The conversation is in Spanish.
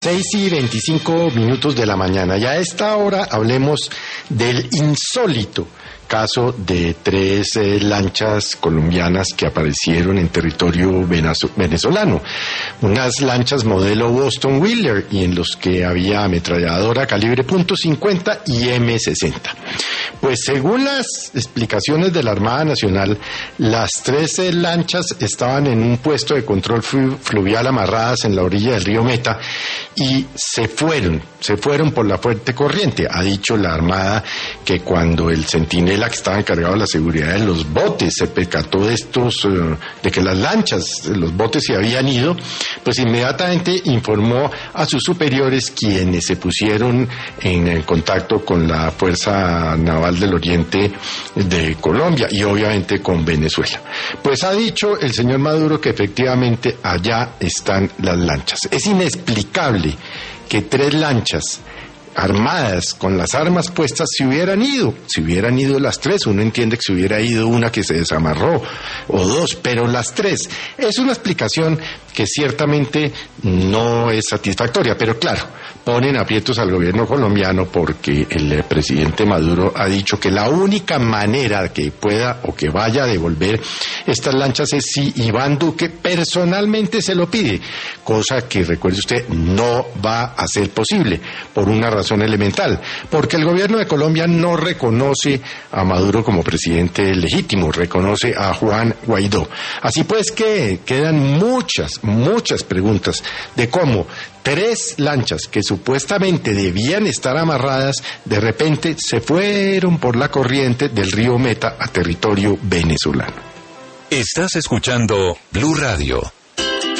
6:25 de la mañana. Y a esta hora hablemos del insólito caso de 3 lanchas colombianas que aparecieron en territorio venezolano. Unas lanchas modelo Boston Whaler y en los que había ametralladora calibre .50 y M60. Pues según las explicaciones de la Armada Nacional, las 13 lanchas estaban en un puesto de control fluvial amarradas en la orilla del río Meta y se fueron por la fuerte corriente. Ha dicho la Armada que cuando el centinela que estaba encargado de la seguridad de los botes se percató de que las lanchas, los botes se habían ido, pues inmediatamente informó a sus superiores, quienes se pusieron en contacto con la Fuerza Naval del Oriente de Colombia y obviamente con Venezuela. Pues ha dicho el señor Maduro que efectivamente allá están las lanchas. Es inexplicable que 3 lanchas armadas con las armas puestas se hubieran ido las 3, uno entiende que se hubiera ido una que se desamarró o 2, pero las 3 es una explicación que ciertamente no es satisfactoria, pero claro, ponen aprietos al gobierno colombiano porque el presidente Maduro ha dicho que la única manera que pueda o que vaya a devolver estas lanchas es si Iván Duque personalmente se lo pide, cosa que, recuerde usted, no va a ser posible por una razón elemental, porque el gobierno de Colombia no reconoce a Maduro como presidente legítimo, reconoce a Juan Guaidó. Así pues que quedan muchas preguntas de cómo 3 lanchas que supuestamente debían estar amarradas, de repente se fueron por la corriente del río Meta a territorio venezolano. Estás escuchando Blue Radio.